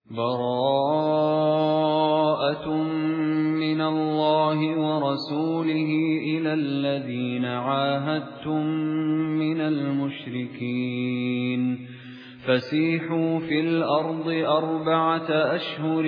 بَرَاءَةٌ مِّنَ اللَّهِ وَرَسُولِهِ إِلَى الَّذِينَ عَاهَدتُّم مِّنَ الْمُشْرِكِينَ فَسِيحُوا فِي الْأَرْضِ 4 أشهر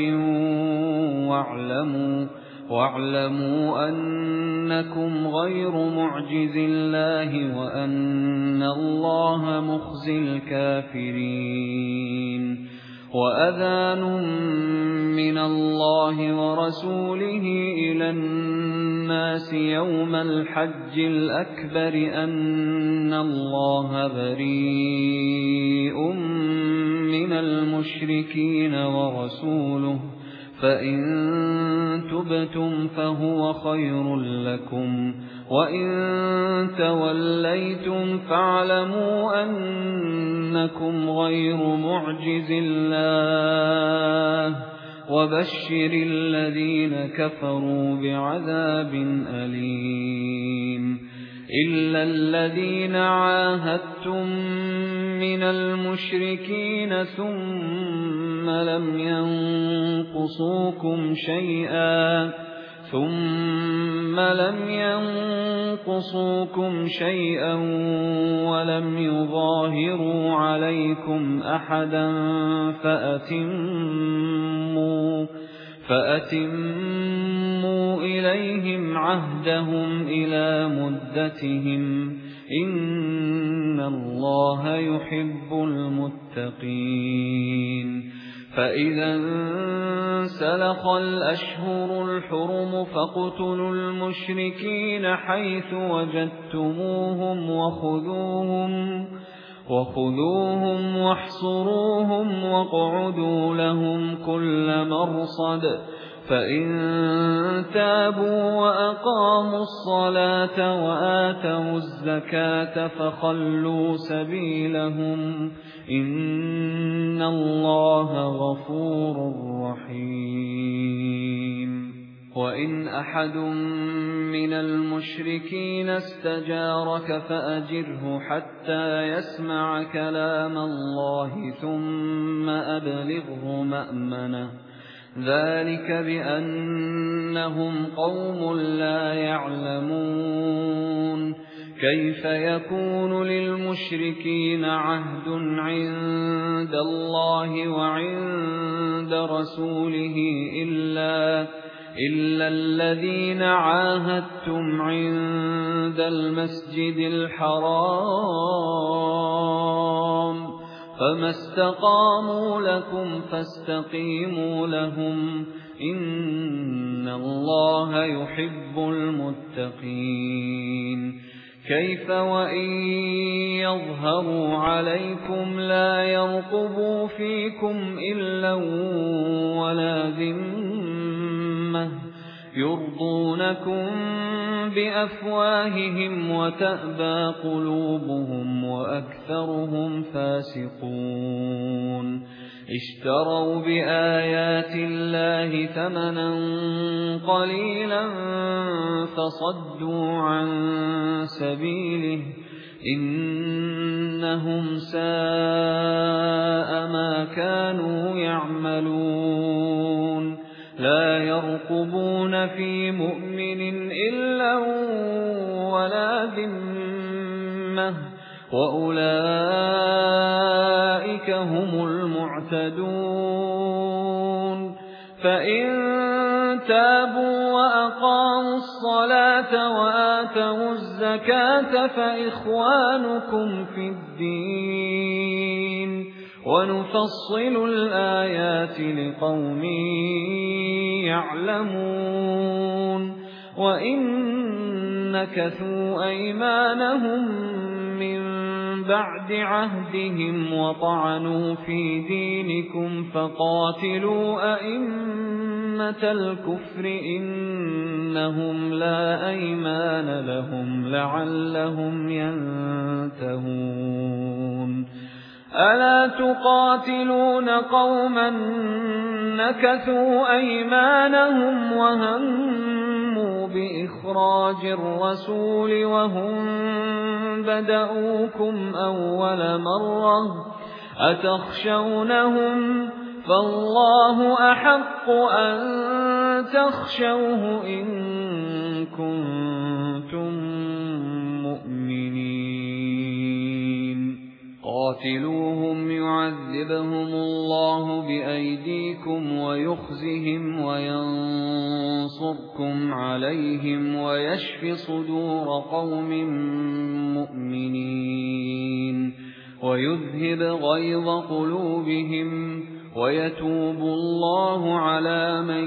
وَاعْلَمُوا أَنَّكُمْ غَيْرُ مُعْجِزِي اللَّهِ وَأَنَّ اللَّهَ مُخْزِي الْكَافِرِينَ وَأَذَانٌ مِّنَ اللَّهِ وَرَسُولِهِ إِلَى النَّاسِ يَوْمَ الْحَجِّ الْأَكْبَرِ أَنَّ اللَّهَ بَرِيءٌ مِّنَ الْمُشْرِكِينَ وَرَسُولُهُ فَإِن تُبْتُمْ فَهُوَ خَيْرٌ لَّكُمْ وَإِن تَوَلَّيْتُمْ فَاعْلَمُوا أَنَّكُمْ غَيْرُ مُعْجِزِي اللَّهِ وَبَشِّرِ الَّذِينَ كَفَرُوا بِعَذَابٍ أَلِيمٍ إِلَّا الَّذِينَ عَاهَدتُّم مِّنَ الْمُشْرِكِينَ ثُمَّ لَمْ يَنقُصُوكُمْ شَيْئًا وَلَمْ يُظَاهِرُوا عَلَيْكُمْ أَحَدًا فَأَتِمُّوا إِلَيْهِمْ عَهْدَهُمْ إِلَى مُدَّتِهِمْ إِنَّ اللَّهَ يُحِبُّ الْمُتَّقِينَ فَإِذَا انسَلَخَ الْأَشْهُرُ الْحُرُمُ فَاقْتُلُوا الْمُشْرِكِينَ حَيْثُ وَجَدتُّمُوهُمْ وَخُذُوهُمْ وَاحْصُرُوهُمْ وَاقْعُدُوا لَهُمْ كُلَّ مَرْصَدٍ فَإِن تَابُوا وَأَقَامُوا الصَّلَاةَ وَآتَوُا الزَّكَاةَ فَخَلُّوا سَبِيلَهُمْ إِنَّ اللَّهَ غَفُورٌ رَّحِيمٌ وَإِنْ أَحَدٌ مِّنَ الْمُشْرِكِينَ اسْتَجَارَكَ فَأَجِرْهُ حَتَّىٰ يَسْمَعَ كَلَامَ اللَّهِ ثُمَّ أَبْلِغْهُ مَأْمَنَهُ ذَلِكَ بِأَنَّهُمْ قَوْمٌ لَّا يَعْلَمُونَ كَيْفَ يَكُونُ لِلْمُشْرِكِينَ عَهْدٌ عِندَ اللَّهِ وَعِندَ رَسُولِهِ إِلَّا الَّذِينَ عَاهَدتُّمْ عِندَ الْمَسْجِدِ الْحَرَامِ فَمَا اسْتَقَامُوا لَكُمْ فَاسْتَقِيمُوا لَهُمْ إِنَّ اللَّهَ يُحِبُّ الْمُتَّقِينَ كَيْفَ وَإِن يَظْهَرُوا عَلَيْكُمْ لَا يَرْقُبُوا فِيكُمْ إِلًّا وَلَا ذِمَّةً يُرْضُونَكُم بِأَفْوَاهِهِمْ وَتَأْبَىٰ قُلُوبُهُمْ وَأَكْثَرُهُمْ فَاسِقُونَ اشْتَرَوْا بِآيَاتِ اللَّهِ ثَمَنًا قَلِيلًا فَصَدُّوا عَن سَبِيلِهِ إِنَّهُمْ سَاءَ مَا كَانُوا يَعْمَلُونَ لَا يَرْقُبُونَ فِي مُؤْمِنٍ إِلًّا وَلَا ذِمَّةً وَأُولَئِكَ هُمُ الْمُعْتَدُونَ فَإِن تَابُوا وَأَقَامُوا الصَّلَاةَ وَآتَوُا الزَّكَاةَ فَإِخْوَانُكُمْ فِي الدِّينِ وَنُفَصِّلُ الْآيَاتِ لِقَوْمٍ يَعْلَمُونَ وَإِن نَّكَثُوا أَيْمَانَهُم مِّن بَعْدِ عَهْدِهِمْ وَطَعَنُوا فِي دِينِكُمْ فَقَاتِلُوا أَئِمَّةَ الْكُفْرِ إِنَّهُمْ لَا أَيْمَانَ لَهُمْ لَعَلَّهُمْ يَنتَهُونَ أَلَا تُقَاتِلُونَ قَوْمًا نَكَثُوا أَيْمَانَهُمْ وَهَمُّوا بِإِخْرَاجِ الرَّسُولِ وَهُمْ بَدَءُوكُمْ أَوَّلَ مَرَّةٍ أَتَخْشَوْنَهُمْ فالله أحق أن تخشوه إن كنتم مؤمنين قاتلوهم يعذبهم الله بأيديكم ويخزهم وينصركم عليهم ويشف صدور قوم مؤمنين ويذهب غيظ قلوبهم ويتوب الله على من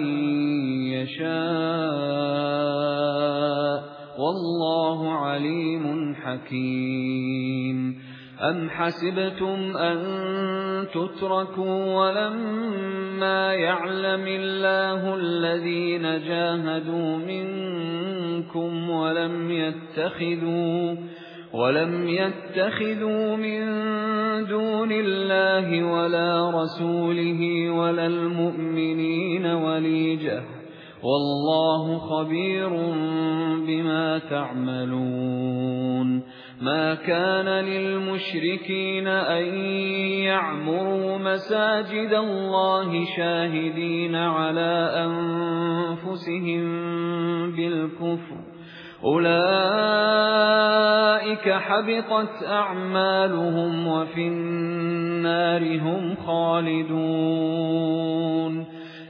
يشاء والله عليم حكيم أم حسبتم أن تتركوا ولما يعلم الله الذين جاهدوا منكم ولم يتخذوا من دون الله ولا رسوله ولا المؤمنين وليجة والله خبير بما تعملون ما كان للمشركين أن يعمروا مساجد الله شاهدين على أنفسهم بالكفر أولئك حبطت أعمالهم وفي النار هم خالدون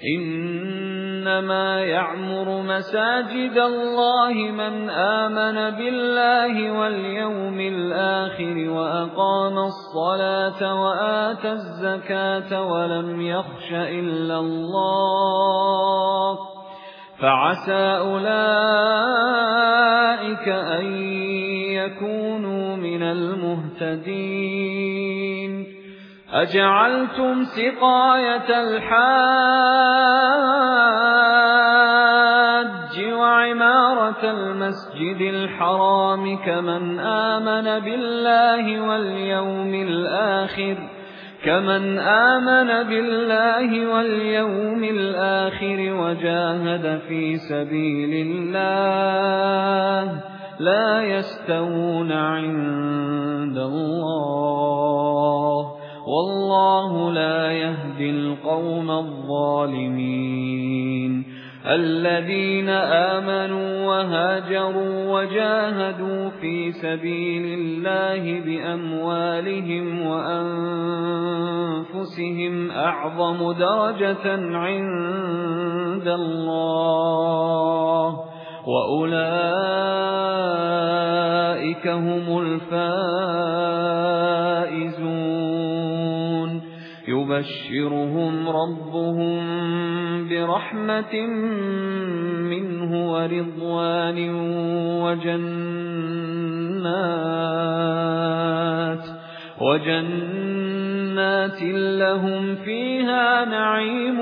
إنما يعمر مساجد الله من آمن بالله واليوم الآخر وأقام الصلاة وآتى الزكاة ولم يخش إلا الله فعسى أولئك أن يكونوا من المهتدين أجعلتم سقاية الحاج وعمارة المسجد الحرام كمن آمن بالله واليوم الآخر وجاهد في سبيل الله لا يستوون عند الله والله لا يهدي القوم الظالمين الذين آمنوا وهاجروا وجاهدوا في سبيل الله بأموالهم وأنفسهم أعظم درجة عند الله وأولئك هم الفائزون يبشرهم ربهم برحمة منه ورضوان وجنات لهم فيها نعيم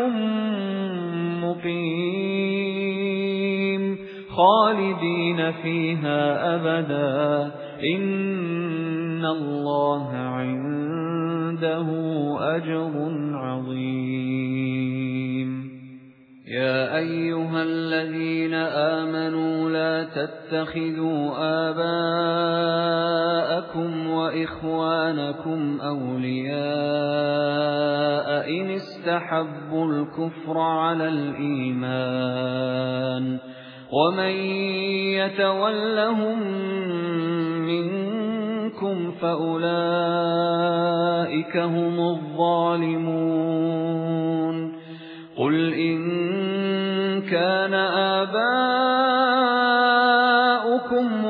مقيم خالدين فيها أبدا إن الله عنده أجر عظيم يا أيها الذين آمنوا لا تتخذوا آباءكم وإخوانكم أولياء إن استحبوا الكفر على الإيمان ومن يتولهم منكم فأولئك هم الظالمون قل إن كان آباؤكم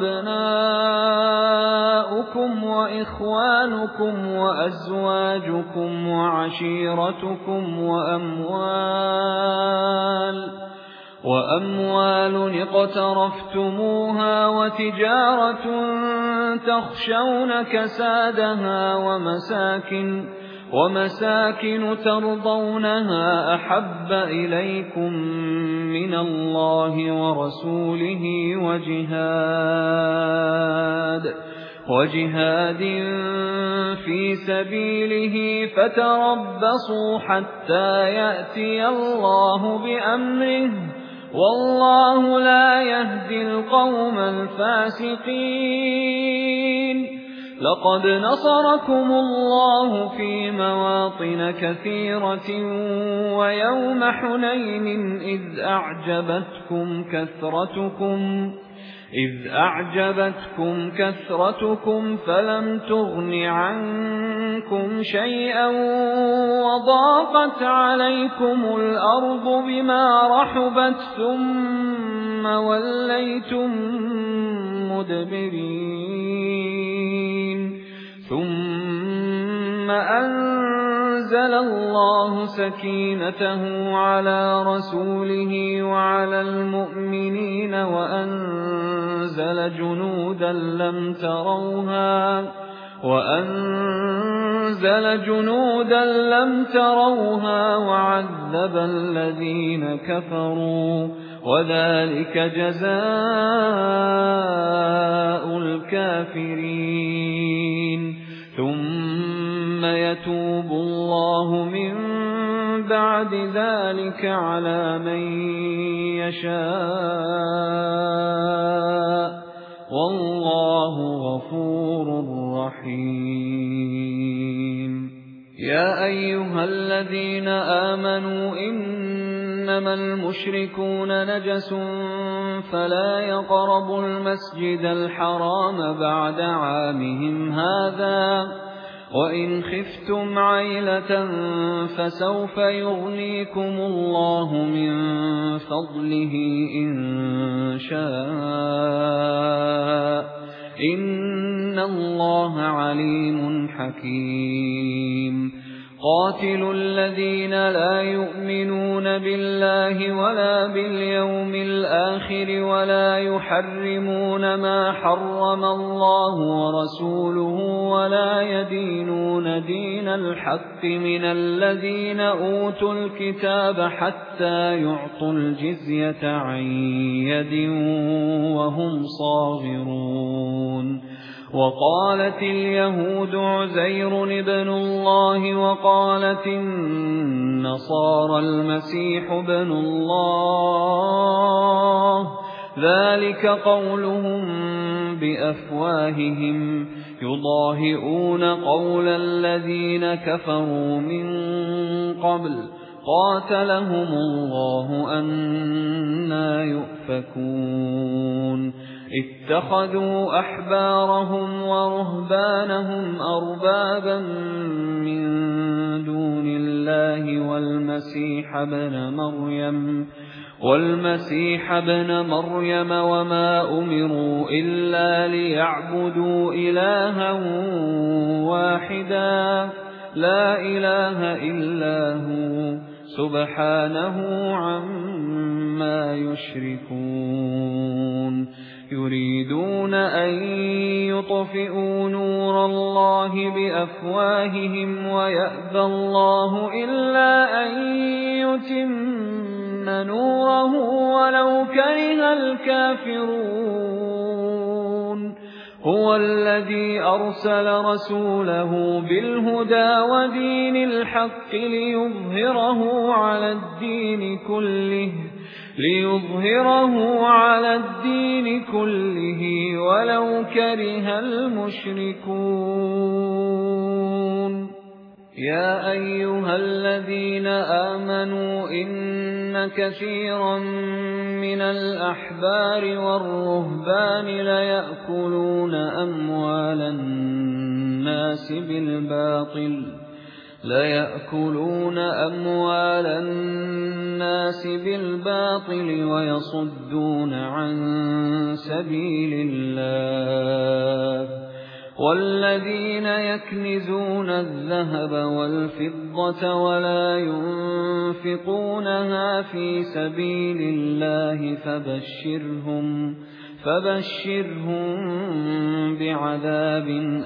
وأبناؤكم وإخوانكم وأزواجكم وعشيرتكم وأموال اقترفتموها وتجارة تخشون كسادها ومساكن ترضونها أحب إليكم من الله ورسوله وجهاد في سبيله فتربصوا حتى يأتي الله بأمره والله لا يهدي القوم الفاسقين لقد نصركم الله في مواطن كثيرة ويوم حنين إذ أعجبتكم كثرتكم فلم تغن عنكم شيئا وضاقت عليكم الأرض بما رحبت ثم وليتم مدبرين ثم أنزل الله سكينته على رسوله وعلى المؤمنين وأنزل جنودا لم تروها وعذب الذين كفروا وذلك جزاء الكافرين ثم يتوب الله من بعد ذلك على من يشاء والله غفور رحيم يا أيها الذين آمنوا إنما المشركون نجس فلا يقربوا المسجد الحرام بعد عامهم هذا وإن خفتم عيلة فسوف يغنيكم الله من فضله إن شاء إن الله عليم حكيم قاتلوا الذين لا يؤمنون بالله ولا باليوم الآخر ولا يحرمون ما حرم الله ورسوله ولا يدينون دين الحق من الذين أوتوا الكتاب حتى يعطوا الجزية عن يد وهم صاغرون وقالت اليهود عزير ابن الله وقالت النصارى المسيح ابن الله ذلك قولهم بأفواههم يضاهئون قول الذين كفروا من قبل قاتلهم الله أنى يؤفكون اتخذوا أحبارهم ورهبانهم أربابا من دون الله والمسيح ابن مريم وما أمروا إلا ليعبدوا إلها واحدا لا إله إلا هو سبحانه عما يشركون يريدون أن يطفئوا نور الله بأفواههم ويأبى الله إلا أن يتم نوره ولو كره الكافرون هو الذي أرسل رسوله بالهدى ودين الحق ليظهره على الدين كله ولو كره المشركون يا أيها الذين آمنوا إن كثيرا من الأحبار والرهبان ليأكلون أموال الناس بالباطل ويصدون عن سبيل الله والذين يكنزون الذهب والفضة ولا ينفقونها في سبيل الله فبشرهم بعذاب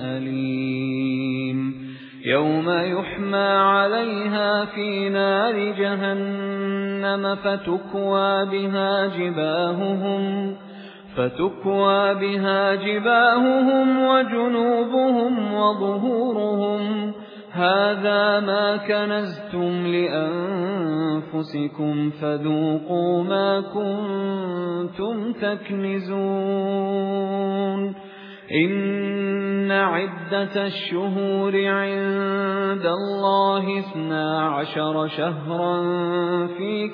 أليم يوم يحمى عليها في نار جهنم فتكوى بها جباههم وجنوبهم وظهورهم هذا ما كنزتم لأنفسكم فذوقوا ما كنتم تكنزون إن عدة الشهور عند الله 12 شهرا في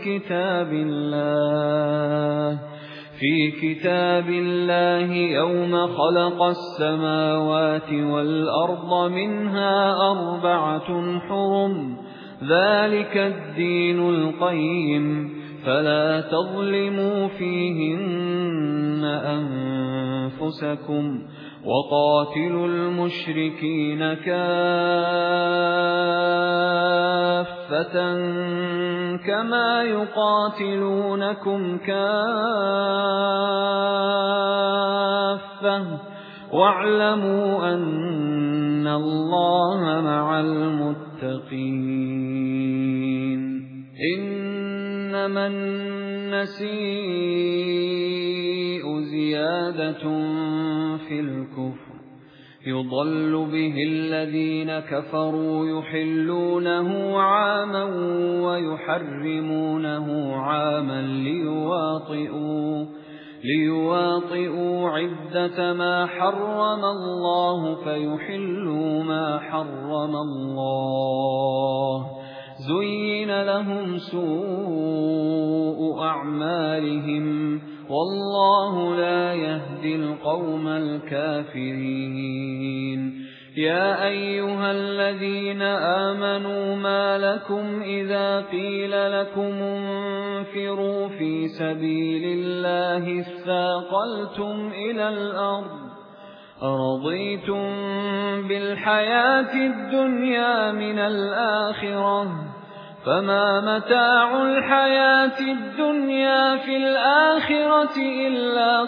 كتاب الله يوم خلق السماوات والأرض منها 4 حرم ذلك الدين القيم فلا تظلموا فيهن أنفسكم وقاتلوا المشركين كافة كما يقاتلونكم كافة واعلموا أن الله مع المتقين إنما النسيء زيادة في الكفر يضل به الذين كفروا يحلونه عاما ويحرمونه عاما ليواطئوا عدة ما حرم الله فيحلوا ما حرم الله زين لهم سوء أعمالهم والله لا يهدي القوم الكافرين يا أيها الذين آمنوا ما لكم إذا قيل لكم انفروا في سبيل الله اثاقلتم إلى الأرض أرضيتم بالحياة الدنيا من الآخرة فما متاع الحياة الدنيا في الآخرة إلا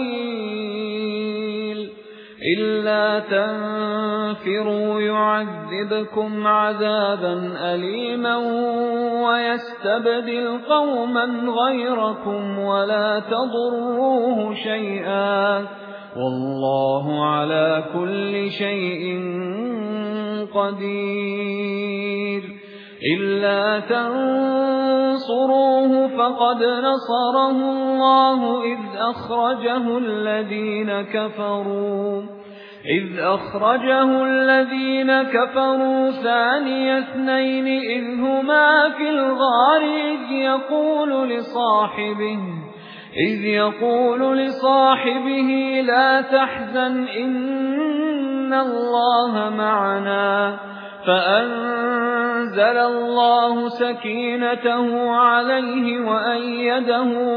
قليل إلا تنفروا يعذبكم عذابا أليما ويستبدل قوما غيركم ولا تضروه شيئا والله على كل شيء قدير إلا تنصروه فقد نصره الله إذ أخرجه الذين كفروا ثاني اثنين إذ هما في الغار إذ يقول لصاحبه لا تحزن إن الله معنا فأنزل الله سكينته عليه وأيده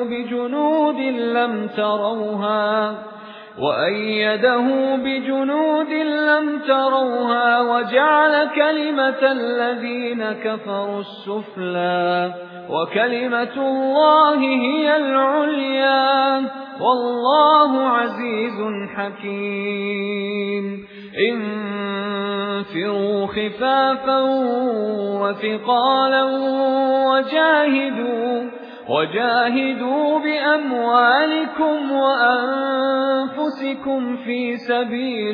بجنود لم تروها وجعل كلمة الذين كفروا السفلى وكلمة الله هي العليا والله عزيز حكيم انفروا خفافا وثقالا وجاهدوا بأموالكم وأنفسكم في سبيل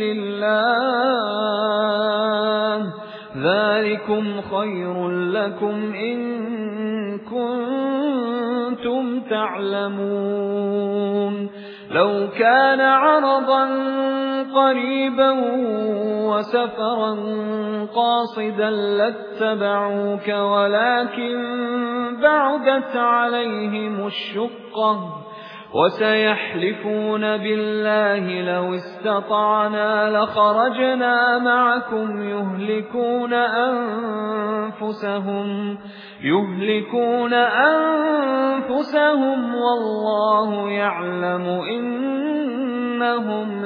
الله ذلكم خير لكم إن كنتم تعلمون لو كان عرضا قريبا وسفرا قاصدا لاتبعوك ولكن بعدت عليهم الشقة وسيحلفون بالله لو استطعنا لخرجنا معكم يهلكون أنفسهم والله يعلم إنهم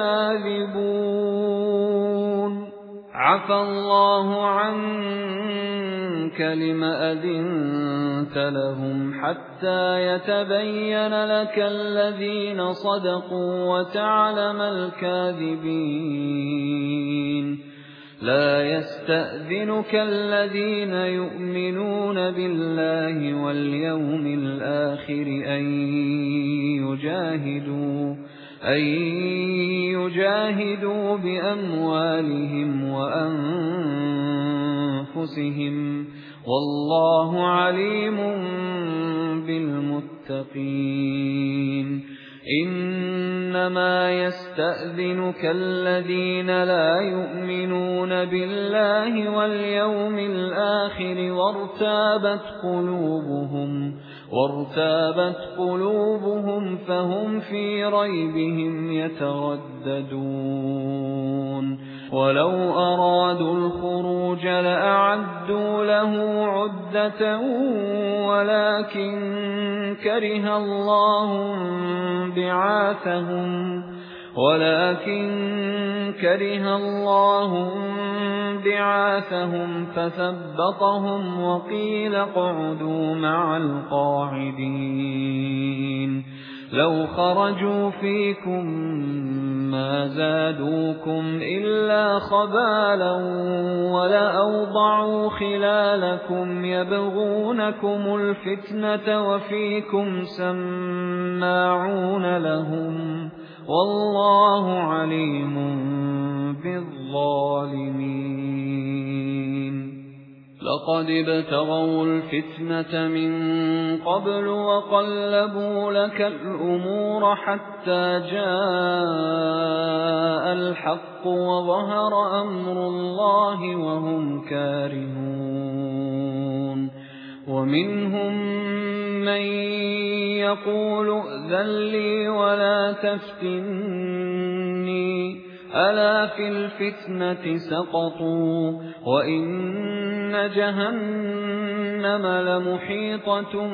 لكاذبون عفى الله عنك لم أذنت لهم حتى يتبين لك الذين صدقوا وتعلم الكاذبين لا يستأذنك الذين يؤمنون بالله واليوم الآخر أن يجاهدوا بأموالهم وأنفسهم والله عليم بالمتقين إنما يستأذنك الذين لا يؤمنون بالله واليوم الآخر وارتابت قلوبهم فهم في ريبهم يترددون ولو أرادوا الخروج لأعدوا له عدة ولكن كره الله بعاثهم فثبطهم وقيل اقعدوا مع القاعدين لو خرجوا فيكم ما زادوكم إلا خبالا ولأوضعوا خلالكم يبغونكم الفتنة وفيكم سماعون لهم والله عليم بالظالمين لقد ابتغوا الفتنة من قبل وقلبوا لك الأمور حتى جاء الحق وظهر أمر الله وهم كارهون ومنهم من يقول ائذن لي ولا تفتني ألا في الفتنة سقطوا وإن جهنم لمحيطة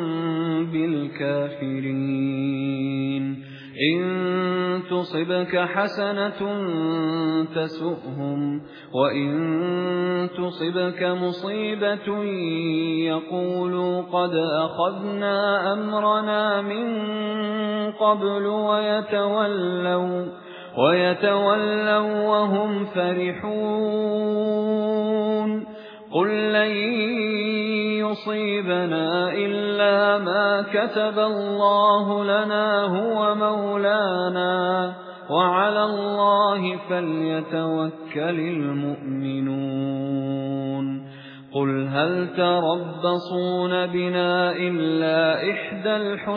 بالكافرين إن تصبك حسنة تسؤهم وإن تصبك مصيبة يقولوا قد أخذنا أمرنا من قبل ويتولوا وهم فرحون قل لن يصيبنا إلا ما كتب الله لنا هو مولانا وعلى الله فليتوكل المؤمنون قل هل تربصون بنا إلا إحدى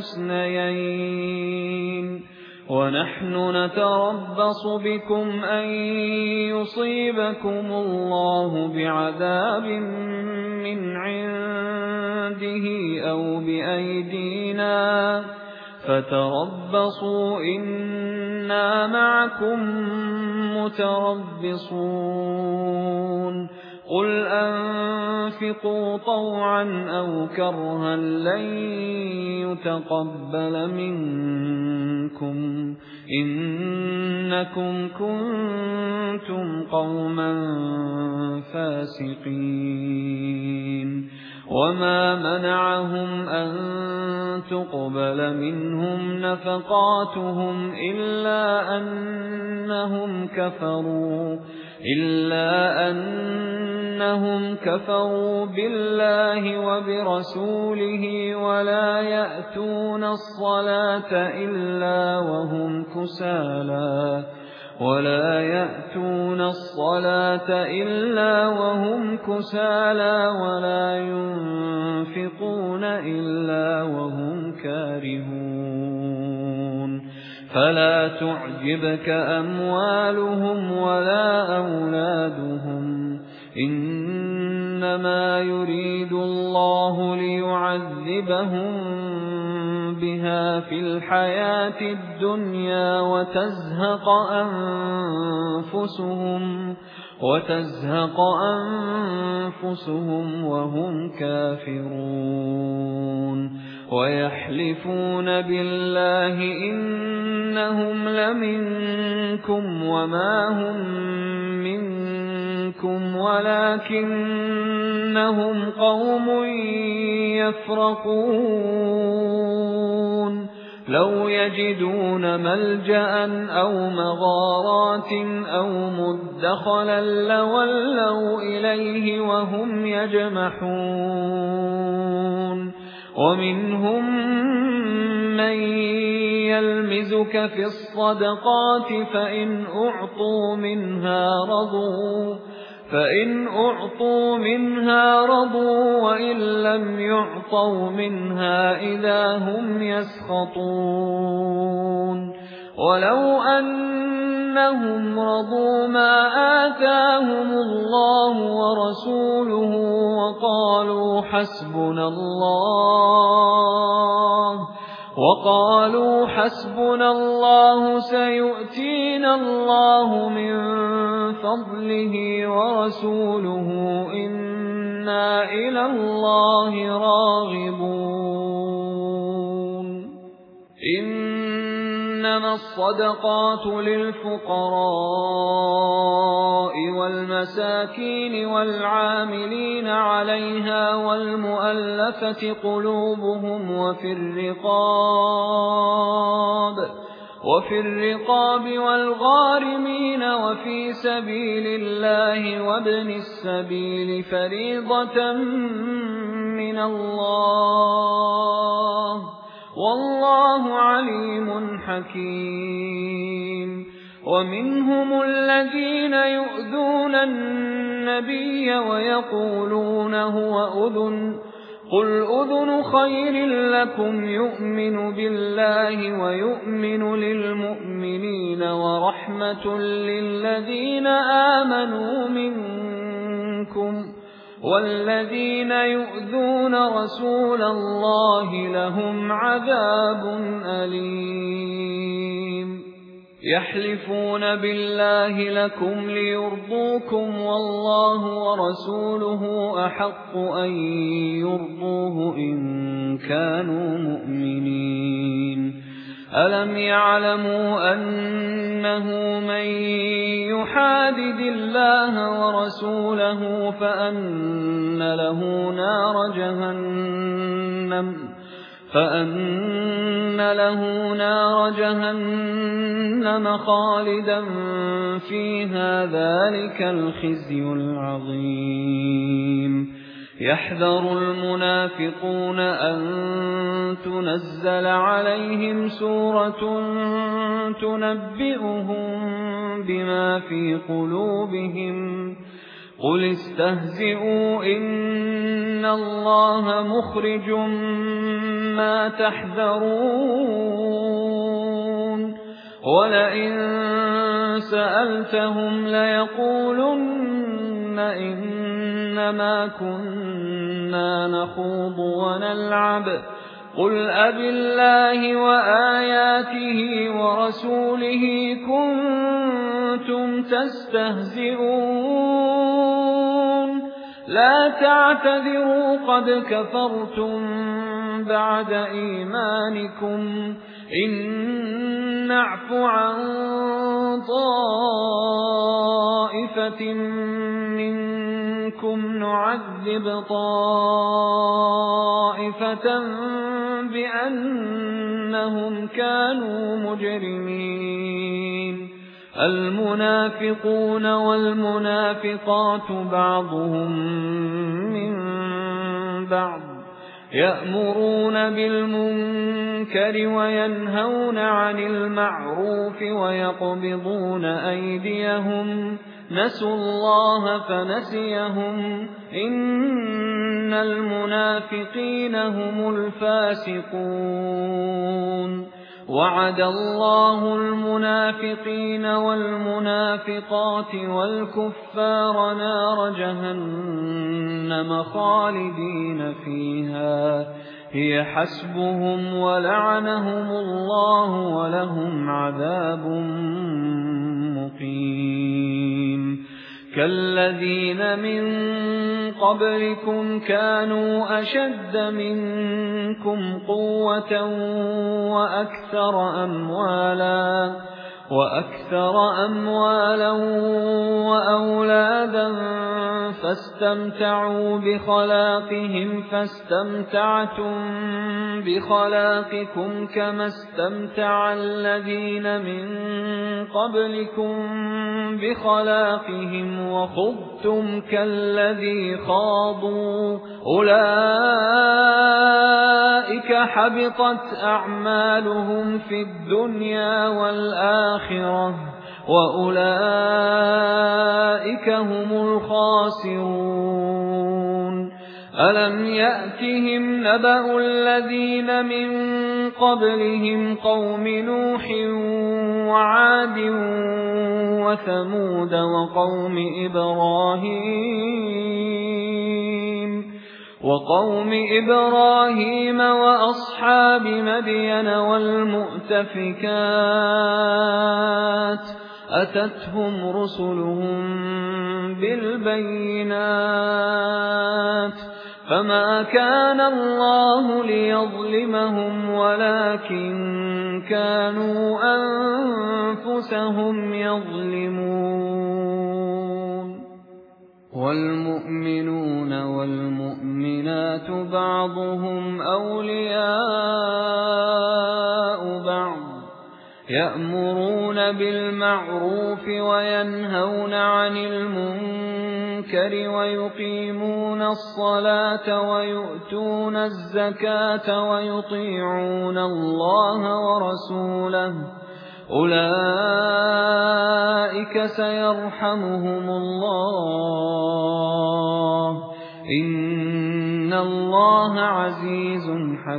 الحسنيين ونحن نتربص بكم أن يصيبكم الله بعذاب من عنده أو بأيدينا فتربصوا إنا معكم متربصون قل أنفقوا طوعا أو كرها لن يتقبل منكم إنكم كنتم قوما فاسقين وما منعهم أن تقبل منهم نفقاتهم إلا أنهم كفروا بالله وبرسوله ولا يأتون الصلاة إلا وهم كسالى ولا ينفقون إلا وهم كارهون فلا تعجبك أموالهم ولا أولادهم إنما يريد الله ليعذبهم بها في الحياة الدنيا وتزهق أنفسهم وهم كافرون ويحلفون بالله إنهم لمنكم وما هم منكم ولكنهم قوم يفرقون لو يجدون ملجأ أو مغارات أو مدخلا لولوا إليه وهم يجمحون ومنهم من يلمزك في الصدقات فإن أعطوا منها رضوا وإن لم يعطوا منها إذا هم يسخطون ولو أنهم رضوا ما آتاهم الله ورسوله وقالوا حسبنا الله سيؤتينا الله من فضله ورسوله إنا إلى الله راغبون إنما الصدقات للفقراء والمساكين والعاملين عليها والمؤلفة قلوبهم وفي الرقاب والغارمين وفي سبيل الله وابن السبيل فريضة من الله والله عليم حكيم ومنهم الذين يؤذون النبي ويقولون هو أذن قل أذن خير لكم يؤمن بالله ويؤمن للمؤمنين ورحمة للذين آمنوا منكم والذين يؤذون رسول الله لهم عذاب أليم يحلفون بالله لكم ليرضوكم والله ورسوله أحق أن يرضوه إن كانوا مؤمنين ألم يعلموا أنه من يحادد الله ورسوله فأن له نار جهنم خالدا فيها ذلك الخزي العظيم يحذر المنافقون أن تنزل عليهم سورة تنبئهم بما في قلوبهم قل استهزئوا إن الله مخرج ما تحذرون ولئن سألتهم ليقولن إنما كنا نخوض ونلعب قل أبالله وآياته ورسوله كنتم تستهزئون لا تعتذروا قد كفرتم بعد إيمانكم إن نعف عن طائفة منكم نعذب طائفة بأنهم كانوا مجرمين المنافقون والمنافقات بعضهم من بعض يأمرون بالمنكر وينهون عن المعروف ويقبضون أيديهم نسوا الله فنسيهم إن المنافقين هم الفاسقون وعد الله المنافقين والمنافقات والكفار نار جهنم خالدين فيها هي حسبهم ولعنهم الله ولهم عذاب مقيم كالذين من قبلكم كانوا أشد منكم قوة وأكثر أموالا وأولادا فاستمتعوا بخلاقهم فاستمتعتم بخلاقكم كما استمتع الذين من قبلكم بخلاقهم وخضتم كالذي خاضوا أولئك حبطت أعمالهم في الدنيا والآخرة وَأُولَئِكَ هُمُ الْخَاسِرُونَ أَلَمْ يَأْتِهِمْ نَبَأُ الَّذِينَ مِنْ قَبْلِهِمْ قَوْمِ نُوحٍ وَعَادٍ وَثَمُودَ وَقَوْمِ إِبْرَاهِيمَ وَأَصْحَابِ مَدْيَنَ وَالْمُؤْتَفِكَاتِ أَتَتْهُمْ رُسُلُهُم بِالْبَيِّنَاتِ فَمَا كَانَ اللَّهُ لِيَظْلِمَهُمْ وَلَكِن كَانُوا أَنفُسَهُمْ يَظْلِمُونَ وَالْمُؤْمِنُونَ وَالْمُؤْمِنَاتُ بَعْضُهُمْ أَوْلِيَاءُ بَعْضٍ يَأْمُرُونَ بِالْمَعْرُوفِ وَيَنْهَوْنَ عَنِ الْمُنكَرِ وَيُقِيمُونَ الصَّلَاةَ وَيُؤْتُونَ الزَّكَاةَ وَيُطِيعُونَ اللَّهَ وَرَسُولَهُ أُولَئِكَ سَيَرْحَمُهُمُ اللَّهُ إِنَّ اللَّهَ عَزِيزٌ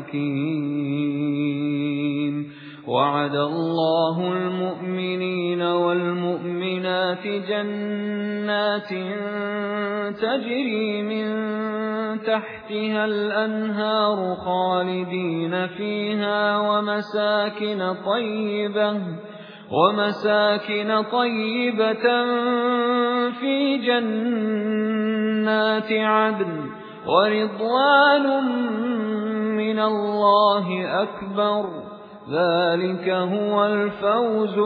حَكِيمٌ وَعَدَ اللَّهُ الْمُؤْمِنِينَ وَالْمُؤْمِنَاتِ جَنَّاتٍ تَجْرِي مِن تَحْتِهَا الْأَنْهَارُ خَالِدِينَ فِيهَا وَمَسَاكِنَ طَيِّبَةً فِي جَنَّاتِ عَدْنٍ وَرِضْوَانٌ مِّنَ اللَّهِ أَكْبَرُ ذَلِكَ هُوَ الْفَوْزُ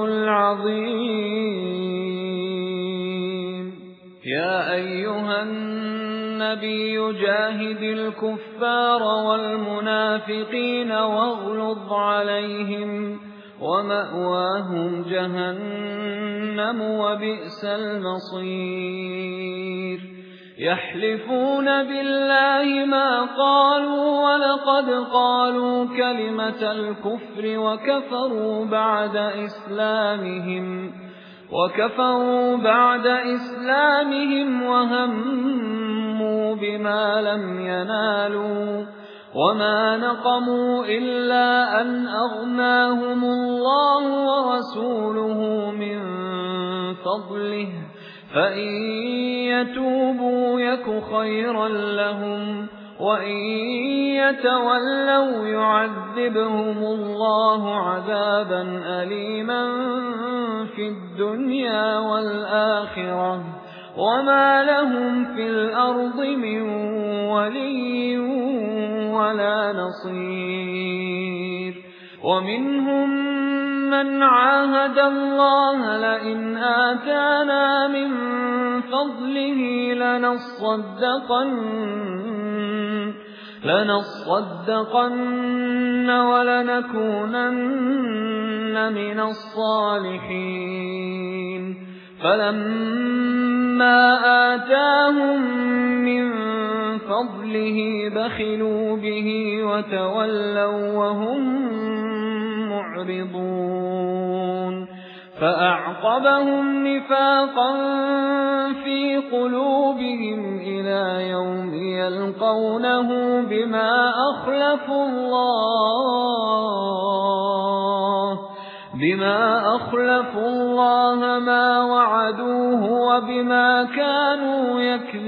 الْعَظِيمُ يَا أَيُّهَا النَّبِيُّ جَاهِدِ الْكُفَّارَ وَالْمُنَافِقِينَ وَاغْلُظْ عَلَيْهِمْ وَمَأْوَاهُمْ جَهَنَّمُ وَبِئْسَ الْمَصِيرُ يَحْلِفُونَ بِاللَّهِ مَا قَالُوا وَلَقَدْ قَالُوا كَلِمَةَ الْكُفْرِ وَكَفَرُوا بَعْدَ إِسْلَامِهِمْ وَهَمُّوا بِمَا لَمْ يَنَالُوا وَمَا نَقَمُوا إِلَّا أَنْ أَغْنَاهُمُ اللَّهُ وَرَسُولُهُ مِنْ فَضْلِهِ فَإِنْ يَتُوبُوا يَكُ خَيْرًا لَهُمْ وَإِنْ يَتَوَلَّوْا يُعَذِّبْهُمُ اللَّهُ عَذَابًا أَلِيمًا فِي الدُّنْيَا وَالْآخِرَةِ وَمَا لَهُمْ فِي الْأَرْضِ مِنْ وَلِيٍّ وَلَا نَصِيرٍ وَمِنْهُمْ مَنْ عَاهَدَ اللَّهَ لَئِنْ آتَانَا مِنْ فَضْلِهِ لَنَصَّدَّقَنَّ وَلَنَكُونَنَّ مِنَ الصَّالِحِينَ فَلَمَّا آتَاهُمْ مِنْ فَضْلِهِ بَخِلُوا بِهِ وَتَوَلَّوْا وَهُمْ مُعْرِضُونَ فَأَعْقَبَهُمْ نِفَاقًا فِي قُلُوبِهِمْ إِلَى يَوْمِ يَلْقَوْنَهُ بِمَا أَخْلَفُوا اللَّهَ مَا وَعَدُوهُ وَبِمَا كَانُوا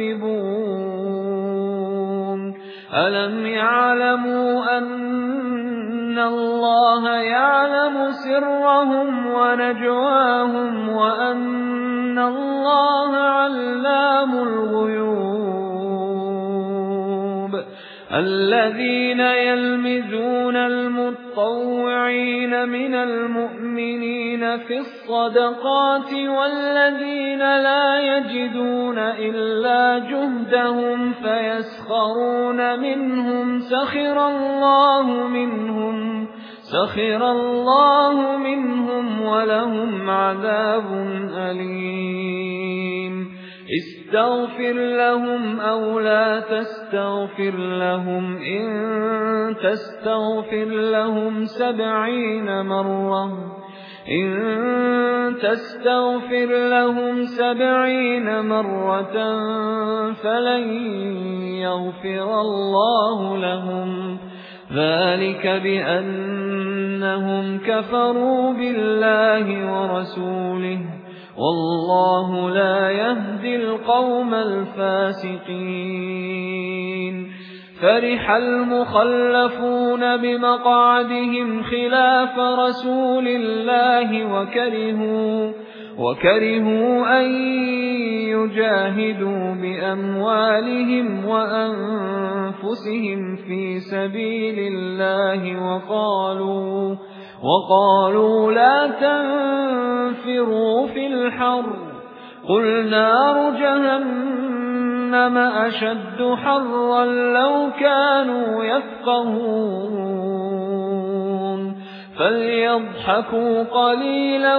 يَكْذِبُونَ أَلَمْ يَعْلَمُوا أَنَّ اللَّهَ يَعْلَمُ سِرَّهُمْ وَنَجْوَاهُمْ وَأَنَّ اللَّهَ عَلَّامُ الْغُيُوبِ الَّذِينَ يَلْمِزُونَ الْمُطَّوِّعِينَ مِنَ الْمُؤْمِنِينَ فِي الصَّدَقَاتِ وَالَّذِينَ لَا يَجِدُونَ إِلَّا جُهْدَهُمْ فَيَسْخَرُونَ مِنْهُمْ سَخِرَ اللَّهُ مِنْهُمْ وَلَهُمْ عَذَابٌ أَلِيمٌ اسْتَغْفِرْ لَهُمْ أَوْ لَا تَسْتَغْفِرْ لَهُمْ إِن تَسْتَغْفِرْ لَهُمْ 70 مرة إن تستغفر لهم 70 مرة فلن يغفر الله لهم ذلك بأنهم كفروا بالله ورسوله والله لا يهدي القوم الفاسقين فرح المخلفون بمقعدهم خلاف رسول الله وكرهوا أن يجاهدوا بأموالهم وأنفسهم في سبيل الله وقالوا لا تنفروا في الحر قل نار جهنم أشد حرا لو كانوا يفقهون فليضحكوا قليلا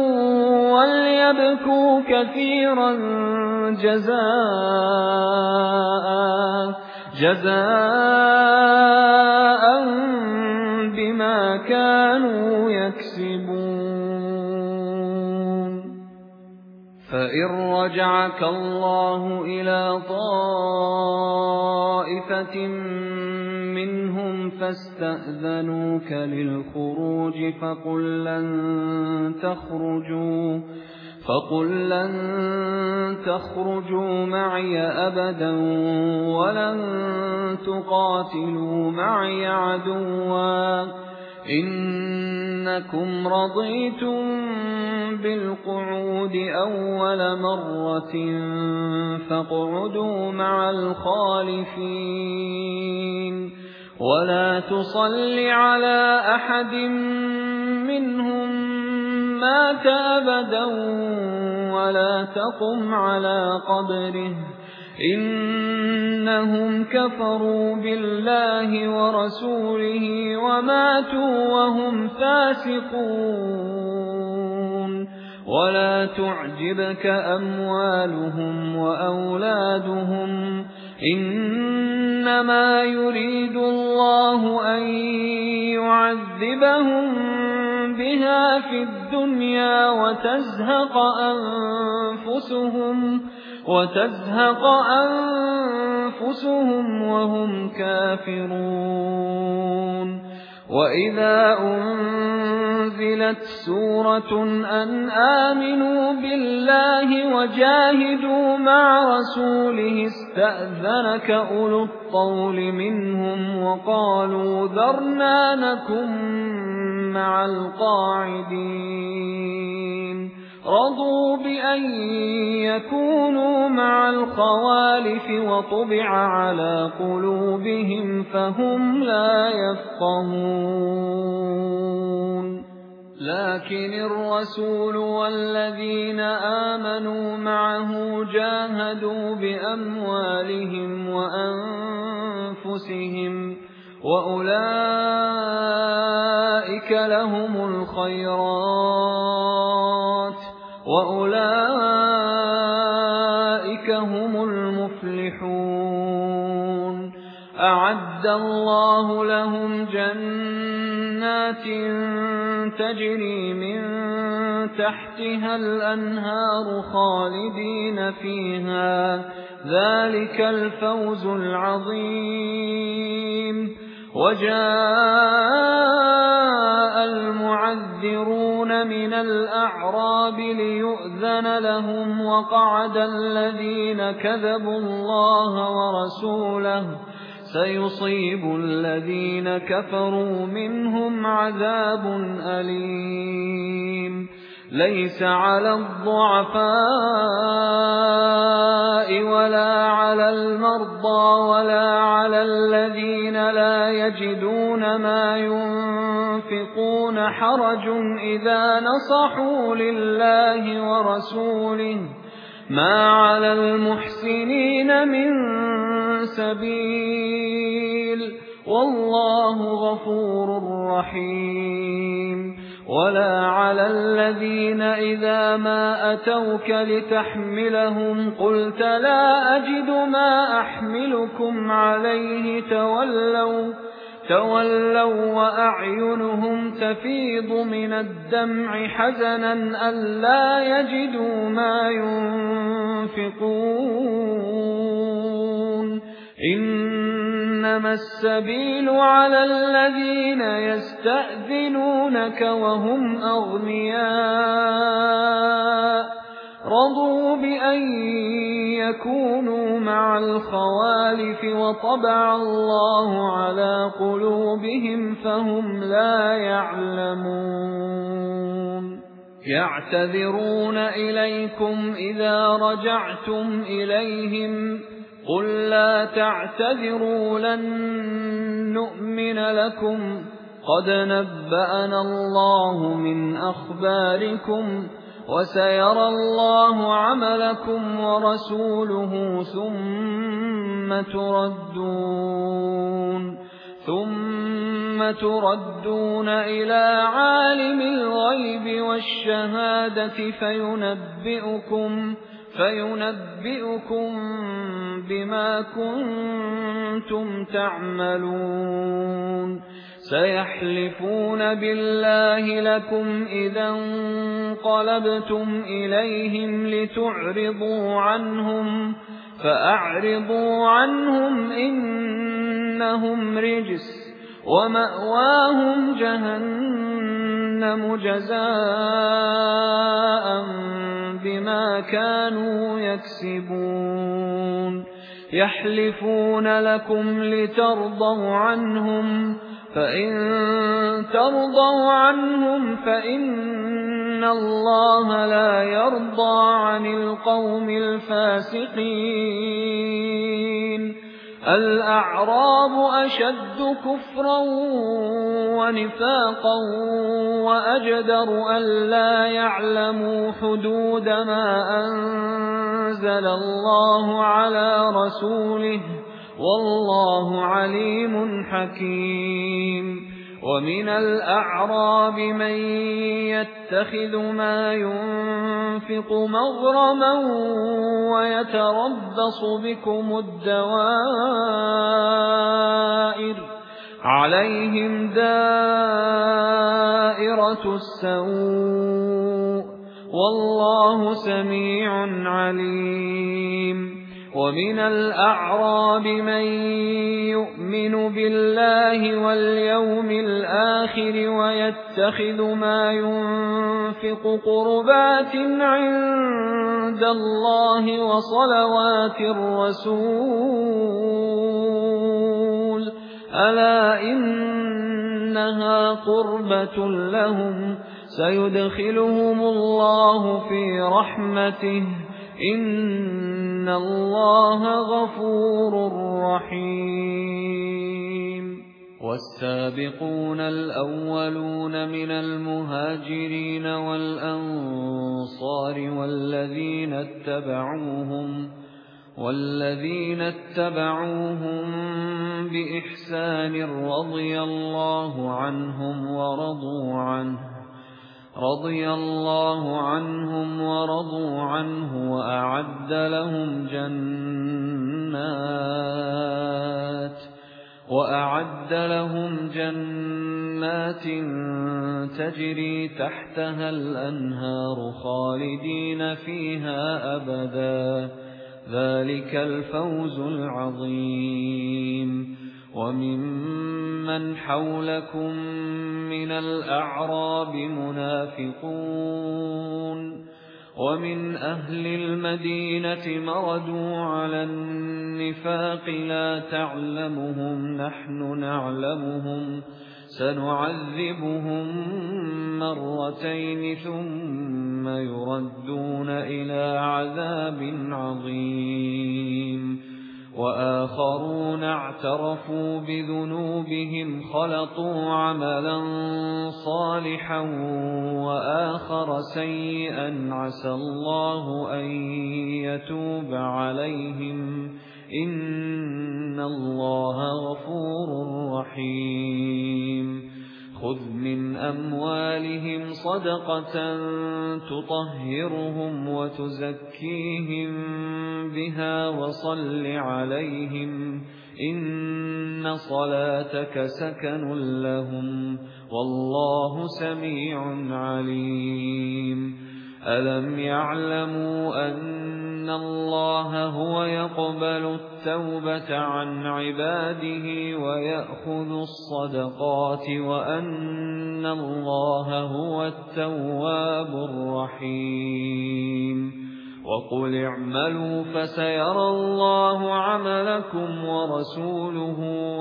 وليبكوا كثيرا جزاء بما كانوا يكسبون فإن رجعك الله إلى طائفة منهم فاستأذنوك للخروج فقل لن تخرجوا معي أبدا ولن تقاتلوا معي عدوا إنكم رضيتم بالقعود أول مرة فاقعدوا مع الخالفين ولا تصل على أحد منهم مات أبدا ولا تقم على قبره إنهم كفروا بالله ورسوله وماتوا وهم فاسقون ولا تعجبك أموالهم وأولادهم إنما يريد الله أن يعذبهم بها في الدنيا وتزهق أنفسهم وهم كافرون وإذا أنزلت سورة أن آمنوا بالله وجاهدوا مع رسوله استأذنك أولو الطول منهم وقالوا ذرنا نكن مع القاعدين رضوا بأن يكونوا مع الخوالف وطبع على قلوبهم فهم لا يفقهون لكن الرسول والذين آمنوا معه جاهدوا بأموالهم وأنفسهم وأولئك لهم الخيرات وأولئك هم المفلحون أعد الله لهم جنات تجري من تحتها الأنهار خالدين فيها ذلك الفوز العظيم وجاء المعذرون من الأعراب ليؤذن لهم وقعد الذين كذبوا الله ورسوله سيصيب الذين كفروا منهم عذاب أليم ليس على الضعفاء ولا على المرضى ولا على الذين لا يجدون ما ينفقون حرج إذا نصحوا لله ورسوله ما على المحسنين من سبيل والله غفور رحيم ولا على الذين إذا ما أتوك لتحملهم قلت لا أجد ما أحملكم عليه تولوا وأعينهم تفيض من الدمع حزنا ألا يجدوا ما ينفقون إنما السبيل على الذين يستأذنونك وهم أغنياء رضوا بأن يكونوا مع الخوالف وطبع الله على قلوبهم فهم لا يعلمون يعتذرون إليكم إذا رجعتم إليهم قل لا تعتذروا لن نؤمن لكم قد نبأنا الله من أخباركم وسيرى الله عملكم ورسوله ثم تردون إلى عالم الغيب والشهادة فينبئكم بما كنتم تعملون سيحلفون بالله لكم إذا انقلبتم إليهم لتعرضوا عنهم فأعرضوا عنهم إنهم رجس ومأواهم جهنم جزاء بما كانوا يكسبون يحلفون لكم لترضوا عنهم فإن ترضوا عنهم فإن الله لا يرضى عن القوم الفاسقين الأعراب أشد كفرا ونفاقا وأجدر ألا يعلموا حدود ما أنزل الله على رسوله والله عليم حكيم ومن الأعراب من يتخذ ما ينفق مغرما ويتربص بكم الدوائر عليهم دائرة السوء والله سميع عليم ومن الأعراب من يؤمن بالله واليوم الآخر ويتخذ ما ينفق قربات عند الله وصلوات الرسول ألا إنها قربة لهم سيدخلهم الله في رحمته إن الله غفور رحيم والسابقون الأولون من المهاجرين والأنصار والذين اتبعوهم بإحسان رضي الله عنهم ورضوا عنه وأعد لهم جنات تجري تحتها الأنهار خالدين فيها أبدا ذلك الفوز العظيم وممن حولكم من الأعراب منافقون ومن أهل المدينة مردوا على النفاق لا تعلمهم نحن نعلمهم سنعذبهم مرتين ثم يردون إلى عذاب عظيم وآخرون اعترفوا بذنوبهم خلطوا عملا صالحا وآخر سيئا عسى الله أن يتوب عليهم إن الله غفور رحيم خذ من أموالهم صدقة تطهرهم وتزكيهم بها وصل عليهم إِنَّ صَلَاتَكَ سَكَنٌ لَّهُمْ وَاللَّهُ سَمِيعٌ عَلِيمٌ أَلَمْ يَعْلَمُوا أَنَّ اللَّهَ هُوَ يَقْبَلُ التَّوْبَةَ عَنْ عِبَادِهِ وَيَأْخُذُ الصَّدَقَاتِ وَأَنَّ اللَّهَ هُوَ التَّوَّابُ الرَّحِيمُ وَقُلِ اعْمَلُوا فَسَيَرَى اللَّهُ عَمَلَكُمْ وَرَسُولُهُ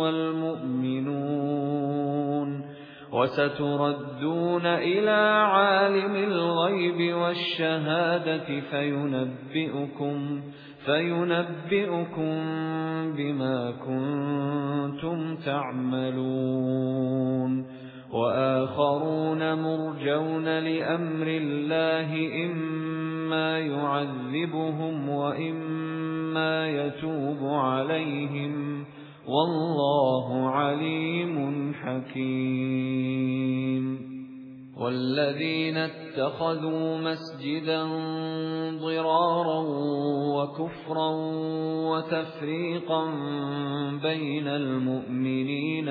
وَالْمُؤْمِنُونَ وَسَتُرَدُّونَ إِلَى عَالِمِ الْغَيْبِ وَالشَّهَادَةِ فَيُنَبِّئُكُم بِمَا كُنتُمْ تَعْمَلُونَ وَآخَرُونَ مُرْجَوْنَ لِأَمْرِ اللَّهِ إِمَّا يُعَذِّبُهُمْ وَإِمَّا يَتُوبُ عَلَيْهِمْ وَاللَّهُ عَلِيمٌ حَكِيمٌ وَالَّذِينَ اتَّخَذُوا مَسْجِدًا ضِرَارًا وَكُفْرًا وَتَفْرِيقًا بَيْنَ الْمُؤْمِنِينَ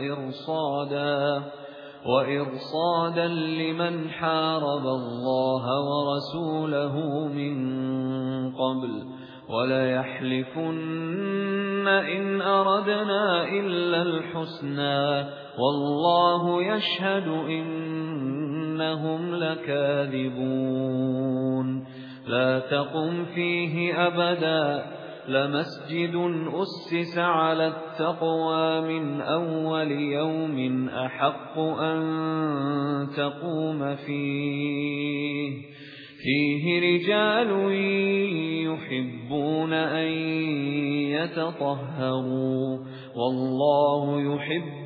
وَإِرْصَادًا لِمَنْ حَارَبَ اللَّهَ وَرَسُولَهُ مِنْ قَبْلُ وَلَيَحْلِفُنَّ إِنْ أَرَدْنَا إِلَّا الْحُسْنَى وَاللَّهُ يَشْهَدُ إِنَّهُمْ لَكَاذِبُونَ لَا تَقُمْ فِيهِ أَبَدًا لَمَسْجِدٌ أُسِّسَ عَلَى التَّقْوَى مِنْ أَوَّلِ يَوْمٍ أَحَقُّ أَن تَقُومَ فِيهِ رِجَالٌ يُحِبُّونَ أَن يَتَطَهَّرُوا وَاللَّهُ يُحِبُّ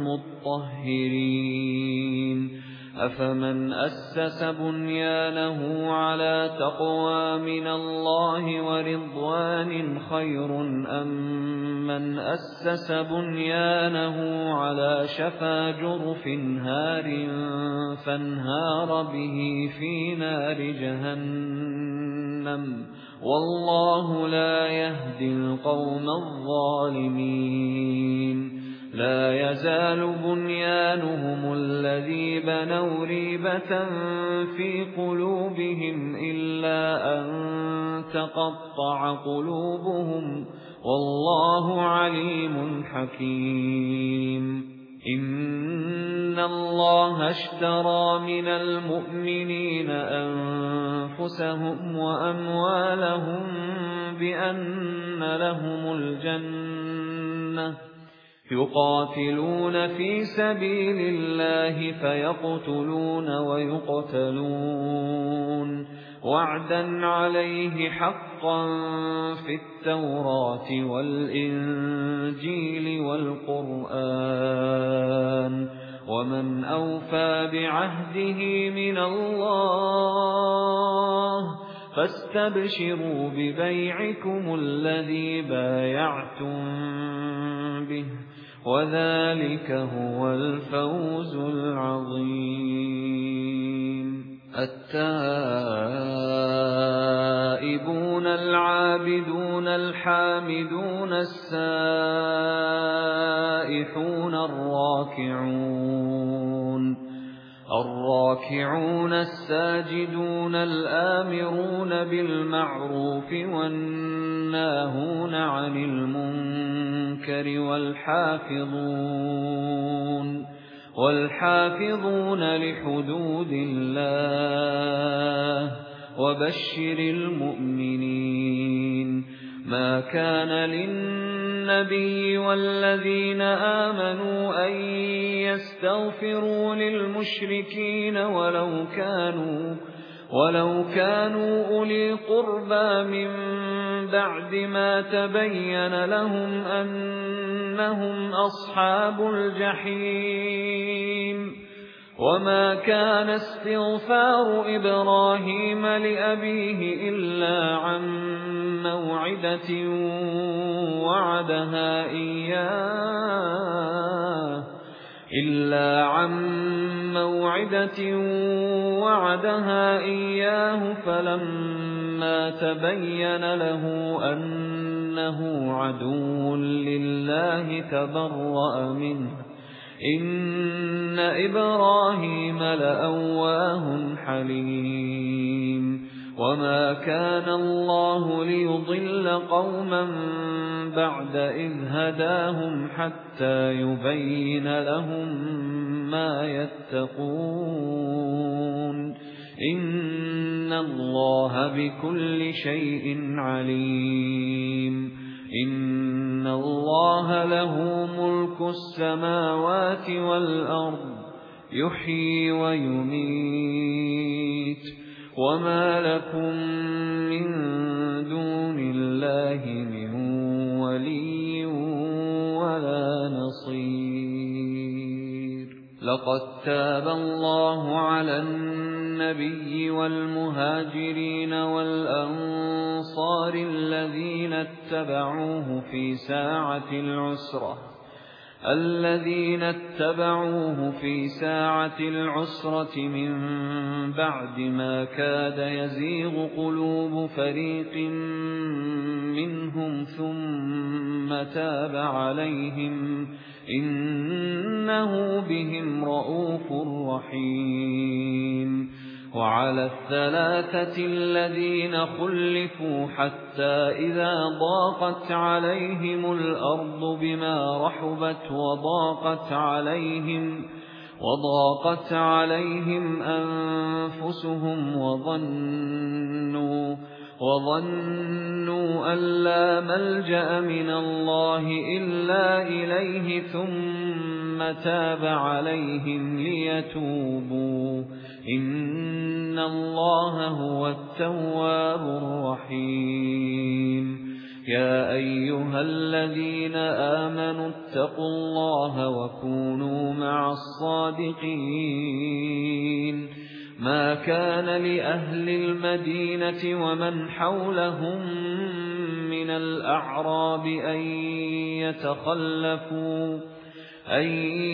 الْمُطَّهِّرِينَ أَفَمَنْ أَسَّسَ بُنْيَانَهُ عَلَى تَقْوَى مِنَ اللَّهِ وَرِضْوَانٍ خَيْرٌ أَمْ مَنْ أَسَّسَ بُنْيَانَهُ عَلَى شَفَا جُرُفٍ هَارٍ فَانْهَارَ بِهِ فِي نَارِ جَهَنَّمَ وَاللَّهُ لَا يَهْدِي الْقَوْمَ الظَّالِمِينَ لا يزال بنيانهم الذي بنوا ريبة في قلوبهم إلا أن تقطع قلوبهم والله عليم حكيم إن الله اشترى من المؤمنين أنفسهم وأموالهم بأن لهم الجنة يقاتلون في سبيل الله فيقتلون ويقتلون وعدا عليه حقا في التوراة والإنجيل والقرآن ومن أوفى بعهده من الله فاستبشروا ببيعكم الذي بايعتم به وذلك هو الفوز العظيم التائبون العابدون الحامدون السائحون الراكعون الساجدون الآمرون بالمعروف والناهون عن المنكر والحافظون لحدود الله وبشر المؤمنين ما كان للنبي والذين آمنوا أن يستغفروا للمشركين ولو كانوا أولي قربى من بعد ما تبين لهم أنهم أصحاب الجحيم وما كان استغفار إبراهيم لأبيه إلا عن موعدة وعدها إياه فلما تبين له أنه إِنَّهُ عَدُوٌّ لِّلَّهِ تَبَرَّأَ مِنْهُ إِنَّ إِبْرَاهِيمَ لَأَوَّاهٌ حَلِيمٌ وَمَا كَانَ اللَّهُ لِيُضِلَّ قَوْمًا بَعْدَ إِذْ هَدَاهُمْ حَتَّى يُبَيِّنَ لَهُم مَّا يَتَّقُونَ إِنَّ اللَّهَ بِكُلِّ شَيْءٍ عَلِيمٌ إِنَّ اللَّهَ لَهُ مُلْكُ السَّمَاوَاتِ وَالْأَرْضِ يُحْيِي وَيُمِيتُ وَمَا لَكُم مِّن دُونِ اللَّهِ مِن وَلِيٍّ وَلَا نَصِيرٍ لَقَد تَّابَ اللَّهُ عَلَى النَّبِيِّ وَالْمُهَاجِرِينَ وَالْأَنصَارِ الَّذِينَ اتَّبَعُوهُ في ساعة العسرة من بعد ما كاد يزيغ قلوب فريق منهم ثم تاب عليهم إنه بهم رءوف رحيم وعلى الثلاثة الذين خلفوا حتى إذا ضاقت عليهم الأرض بما رحبت وضاقت عليهم أنفسهم وظنوا أن لا ملجأ من الله إلا إليه ثم تاب عليهم ليتوبوا إن الله هو التواب الرحيم يا أيها الذين آمنوا اتقوا الله وكونوا مع الصادقين ما كان لأهل المدينة ومن حولهم من الأعراب أن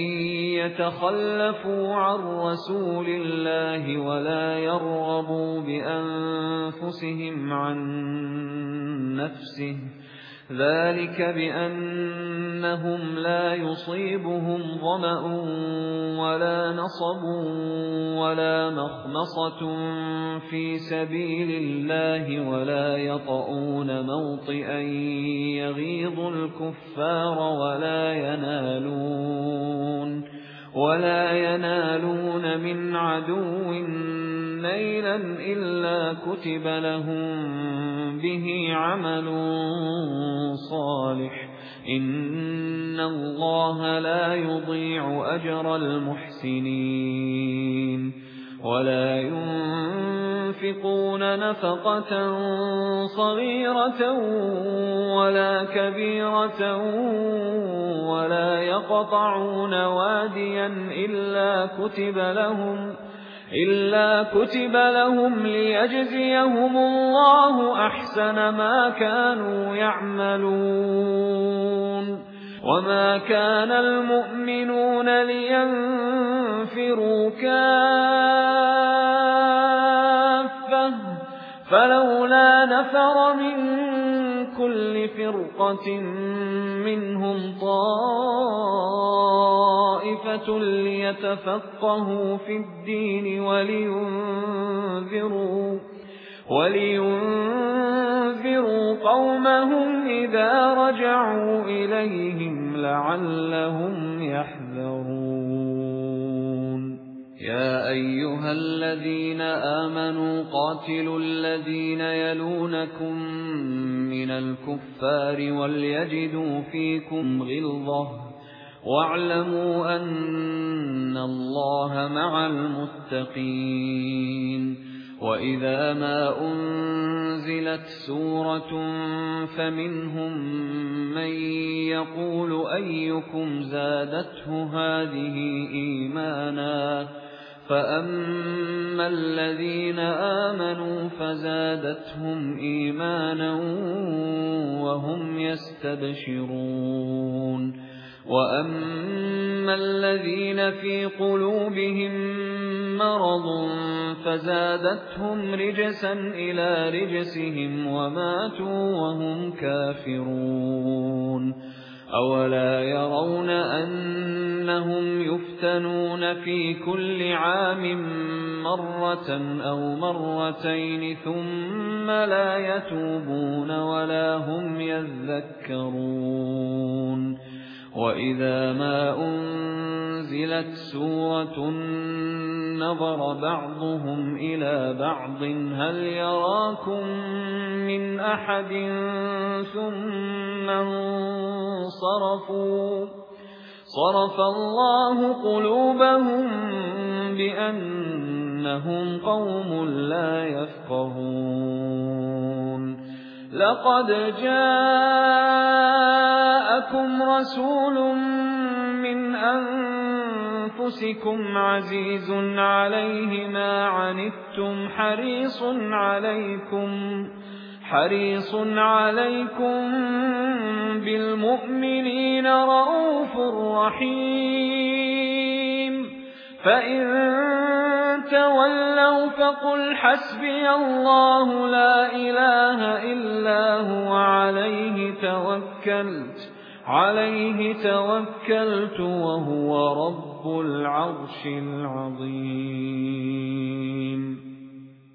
يتخلفوا عن رسول الله ولا يرغبوا بأنفسهم عن نفسه ذلك بأنهم لا يصيبهم ظمأ ولا نصب ولا مخمصة في سبيل الله ولا يطؤون موطئا يغيظ الكفار ولا ينالون من عدو نيلا إلا كتب لهم به عمل صالح إن الله لا يضيع أجر المحسنين ولا ينفقون نفقة صغيرة ولا كبيرة ولا يقطعون واديا إلا كتب لهم ليجزيهم الله أحسن ما كانوا يعملون وما كان المؤمنون لينفروا كافة فلولا نفر من كل فرقة منهم طائفة ليتفقهوا في الدين ولينذروا قومهم إذا رجعوا إليهم لعلهم يحذرون يا أيها الذين آمنوا قاتلوا الذين يلونكم من الكفار وليجدوا فيكم غلظة واعلموا أن الله مع المتقين وإذا ما أنزلت سورة فمنهم من يقول أيكم زادته هذه إيمانا فأما الذين آمنوا فزادتهم إيمانا وهم يستبشرون وأما فَأَمَّا الَّذِينَ فِي قُلُوبِهِم مَّرَضٌ فَزَادَتْهُمْ رِجْسًا إِلَىٰ رِجْسِهِمْ وَمَاتُوا وَهُمْ كَافِرُونَ أَوَلَا يَرَوْنَ أَنَّهُمْ يُفْتَنُونَ فِي كُلِّ عَامٍ مَّرَّةً أَوْ مَرَّتَيْنِ ثُمَّ لَا يَتُوبُونَ وَلَا هُمْ يَذَّكَّرُونَ وَإِذَا مَا أُنْزِلَتْ سُورَةٌ نَظَرَ بَعْضُهُمْ إِلَى بَعْضٍ هَلْ يَرَاكُمْ مِنْ أَحَدٍ ثُمَّ انصَرَفُوا صَرَفَ اللَّهُ قُلُوبَهُم بِأَنَّهُمْ قَوْمٌ لَّا يَفْقَهُونَ لَقَدْ جَاءَكُمْ رَسُولٌ مِّنْ أَنفُسِكُمْ عَزِيزٌ عَلَيْهِ مَا عَنِتُّمْ حَرِيصٌ عَلَيْكُمْ بِالْمُؤْمِنِينَ رَءُوفٌ رَّحِيمٌ فَإِن تَوَلَّوْا فَقُلْ حَسْبِيَ اللَّهُ لَا إِلَٰهَ إِلَّا هُوَ عَلَيْهِ تَوَكَّلْتُ وَهُوَ رَبُّ الْعَرْشِ الْعَظِيمِ